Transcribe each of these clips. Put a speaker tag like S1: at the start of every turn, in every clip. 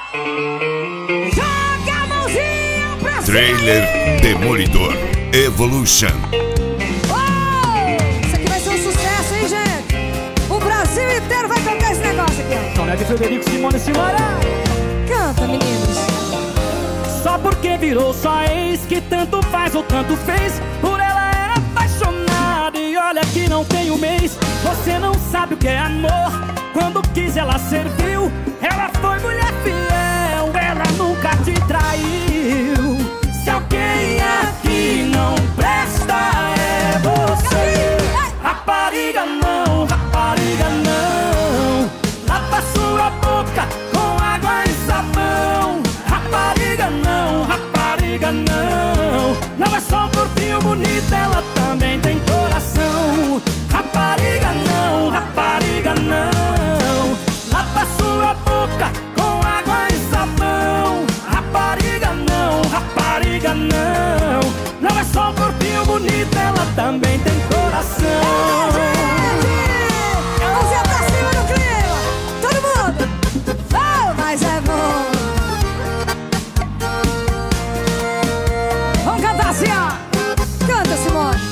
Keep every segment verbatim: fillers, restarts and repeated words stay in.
S1: Joga a mãozinha pra cima.
S2: Trailer Demolidor Evolution.
S1: Oh, isso aqui vai ser um sucesso, hein, gente? O Brasil inteiro vai cantar esse negócio aqui, ó.
S3: Tonete, Frederico, Simone e Simara.
S1: Canta, meninos.
S3: Só porque virou sua ex, que tanto faz ou tanto fez, por ela era apaixonada e olha que não tem um mês. Você não sabe o que é amor, quando quis ela serviu. Ela foi mulher fiel, ela nunca te traiu. Se alguém aqui não presta é você. Rapariga não, rapariga não, lava sua boca com água e sabão. Rapariga não, rapariga não, não é só um corpinho bonito, ela também tem coração. Rapariga não, rapariga não, lava sua boca com água e sabão. Rapariga não, rapariga não, não é só um corpinho bonito, ela também tem coração.
S1: Mãozinha pra cima no clima. Todo mundo. Oh, mas é bom. Vamos cantar assim, ó. Canta, Simone.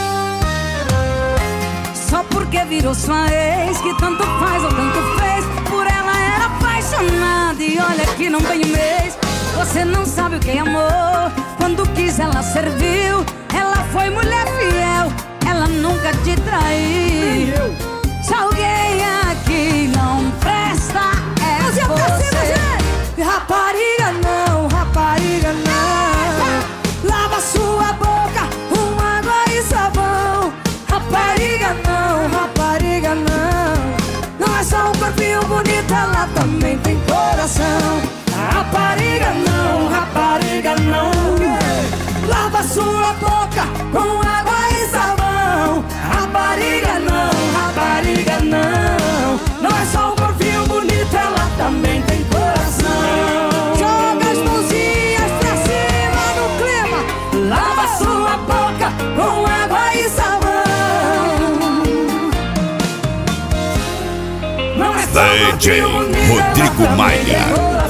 S1: Só porque virou sua ex, que tanto faz ou tanto fez, por ela era apaixonada e olha que não tem um mês. Você não sabe o que é amor, quando quis ela serviu. Ela foi mulher fiel, ela nunca te traiu. Se alguém aqui não presta é você. Rapariga não, rapariga não, lava sua boca com água e sabão. Rapariga não, rapariga não, não é só um corpinho bonito, ela também tem coração. Rapariga não, rapariga não, lava sua boca com água e sabão. Rapariga não, rapariga não, não é só um corpinho bonito, ela também tem coração. Joga as mãozinhas pra cima no clima, lava sua boca com água e sabão. Não é só um
S2: D J
S1: corpinho bonito, ela
S2: Rodrigo
S1: também tem
S2: Maia.
S1: coração.